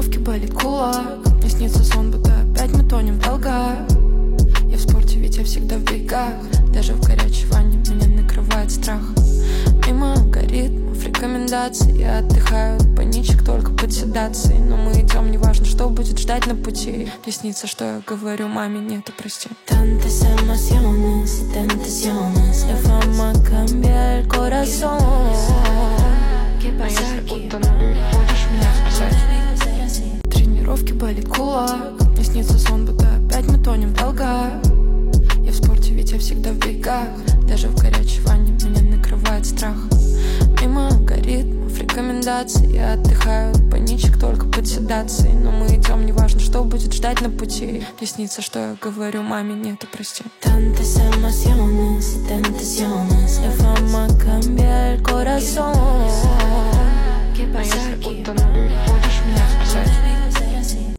Тренировки болит кулак. Мне снится сон, будто опять мы тонем в долгах. Я в спорте, ведь я всегда в бегах. Даже в горячей ванне меня накрывает страх. Мимо алгоритмов, рекомендаций я отдыхаю от паничек только под седацией. Но мы идем, неважно, что будет ждать на пути. Мне снится, что я говорю маме, нет, прости. Tantas emociones y tentaciones le van a cambiar el corazón. ¿Qué pasa aquí? Будешь меня спасать. Тренировки болит кулак. Мне снится сон, будто опять мы тонем в долгах. Я в спорте, ведь я всегда в бегах. Даже в горячей ванне меня накрывает страх. Мимо алгоритмов, рекомендаций я отдыхаю от паничек только под седацией. Но мы идем, неважно, что будет ждать на пути. Мне снится, что я говорю маме, нет, прости. Tantas emociones y tentaciones le van a cambiar el corazón. ¿Qué pasa aquí?